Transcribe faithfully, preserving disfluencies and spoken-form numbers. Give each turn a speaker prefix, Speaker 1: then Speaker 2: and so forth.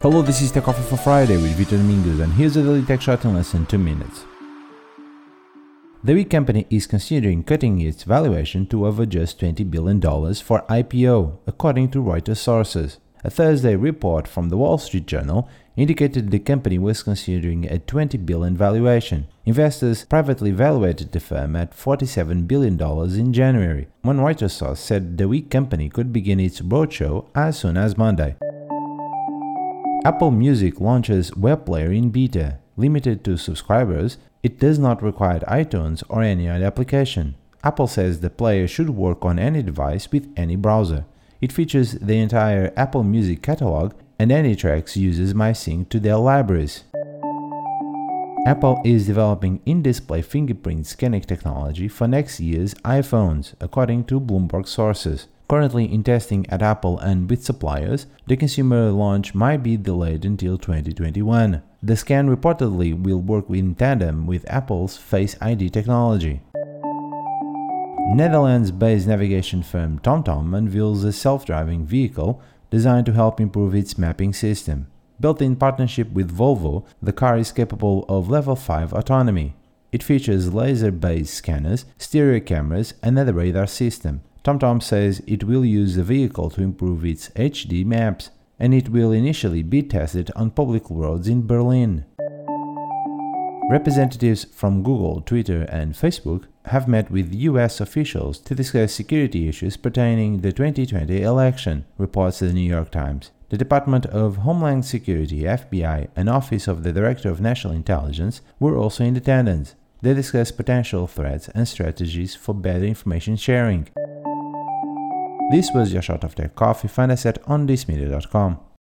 Speaker 1: Hello, this is Tech Coffee for Friday with Vitor Domingos, and here's a daily tech shot in less than two minutes. The Wii company is considering cutting its valuation to over just twenty billion dollars for I P O, according to Reuters sources. A Thursday report from the Wall Street Journal indicated the company was considering a twenty billion dollars valuation. Investors privately valuated the firm at forty-seven billion dollars in January. One Reuters source said the Wii company could begin its roadshow as soon as Monday. Apple Music launches web player in beta. Limited to subscribers, it does not require iTunes or any other application. Apple says the player should work on any device with any browser. It features the entire Apple Music catalog, and any tracks uses MySync to their libraries. Apple is developing in-display fingerprint scanning technology for next year's iPhones, according to Bloomberg sources. Currently in testing at Apple and with suppliers, the consumer launch might be delayed until twenty twenty-one. The scan reportedly will work in tandem with Apple's Face I D technology. Netherlands-based navigation firm TomTom unveils a self-driving vehicle designed to help improve its mapping system. Built in partnership with Volvo, the car is capable of level five autonomy. It features laser-based scanners, stereo cameras, and a radar system. TomTom says it will use the vehicle to improve its H D maps, and it will initially be tested on public roads in Berlin. Representatives from Google, Twitter, and Facebook have met with U S officials to discuss security issues pertaining to the twenty twenty election, reports the New York Times. The Department of Homeland Security, F B I, and Office of the Director of National Intelligence were also in attendance. They discussed potential threats and strategies for better information sharing. This was your shot of Tech Coffee. Find us at on this media dot com.